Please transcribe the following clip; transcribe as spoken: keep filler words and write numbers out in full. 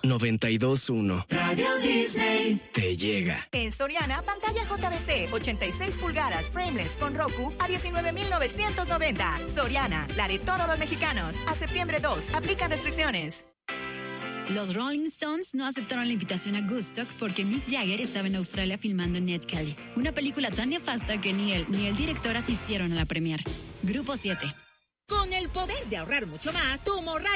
noventa y dos punto uno. Radio Disney te llega. En Soriana, pantalla J D C ochenta y seis pulgadas frameless con Roku a diecinueve mil novecientos noventa. Soriana, la de todos los mexicanos. A septiembre dos, aplican restricciones. Los Rolling Stones no aceptaron la invitación a Woodstock porque Mick Jagger estaba en Australia filmando Ned Kelly, una película tan nefasta que ni él ni el director asistieron a la premiere. Grupo siete. Con el poder de ahorrar mucho más, tu morralla